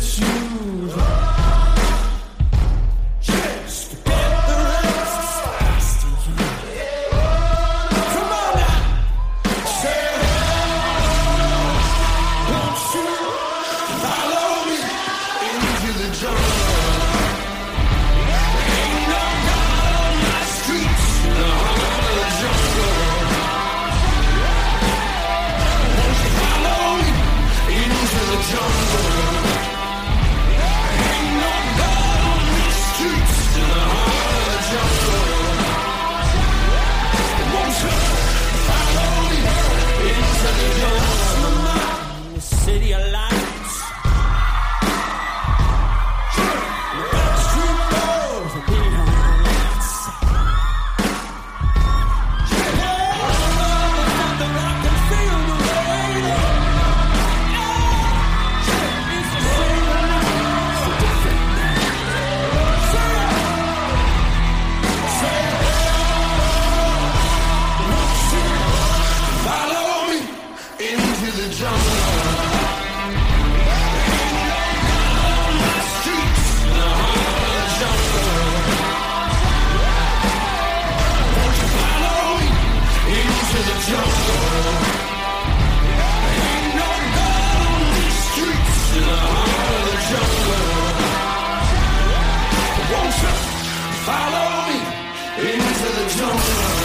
miss you. Just to get the rest as fast as you. Come on now. Say, won't you follow me into the jungle? Ain't no God on my streets in the heart of the jungle. Won't you follow me into the jungle? Ain't no God on these streets in the heart of the jungle. Won't you follow me into the jungle? In the city of lights, backstreet boys are being lights. That I can feel the rain. It's the same, it's a different name. Say, won't you follow me into the jungle? Ain't no God on my streets in the heart of the jungle. Won't you follow me into the jungle? Ain't no God on these streets in the heart of the jungle. Won't you follow me into the jungle?